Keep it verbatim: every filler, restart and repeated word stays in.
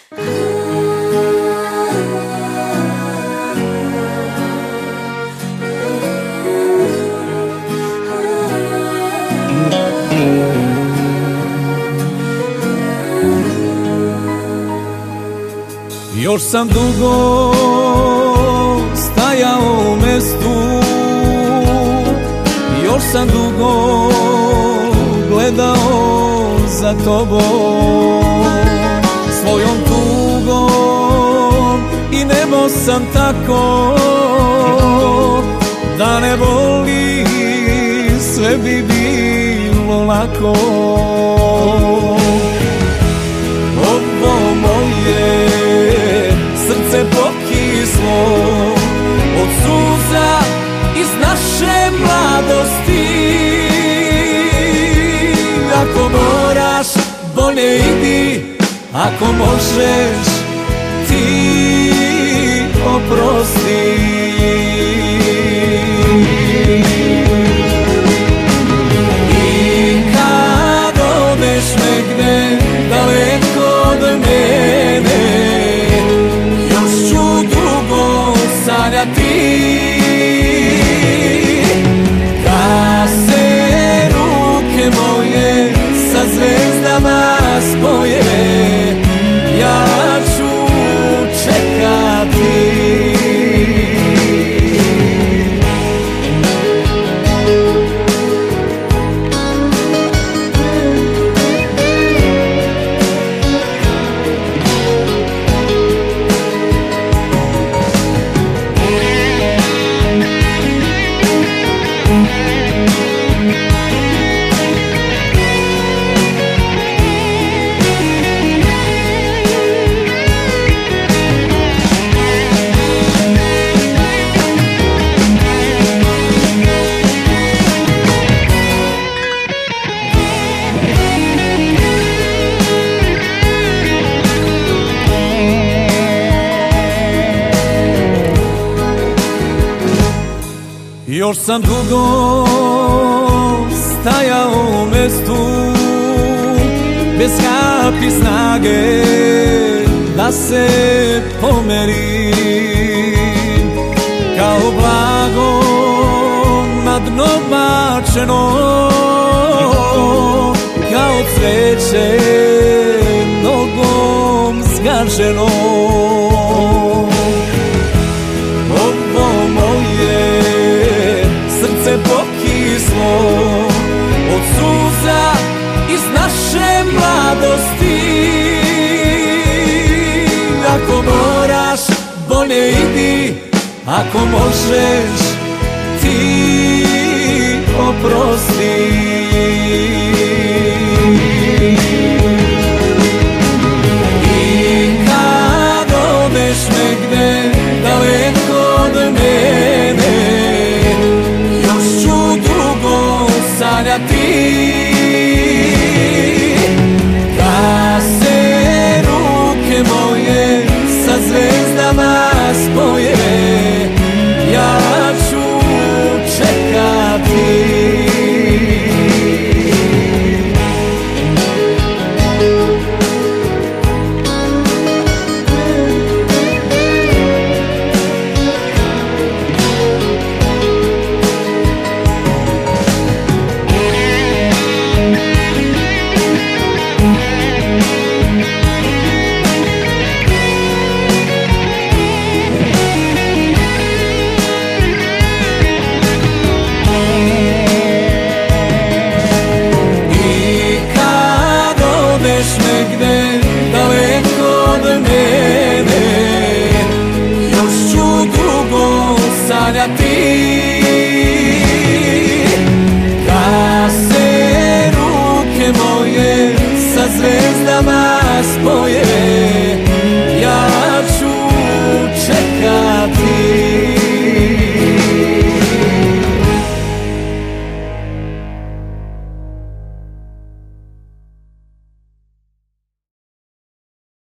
Još sam dugo stajao u mestu, još sam dugo gledao za tobom, svojom tugom i nebo sam tako, da ne boli sve bi bilo lako. Ovo moje srce pokislo od suza iz naše mladosti. Ako moraš, bolje idi, ako možeš ti oprosti. I kad odeš negde daleko od mene, još ću dugo sanjati. Kad se ruke moje sa zvezdama spoje, ja ću čekati. Još sam dugo stajao u mestu, bez kapi snage da se pomerim, kao blago na dno bačeno, kao cveće nogom zgaženo. Ovo moje srce pokislo od suza iz naše mladosti. Ako moraš, bolje idi, ako možeš ti oprosti.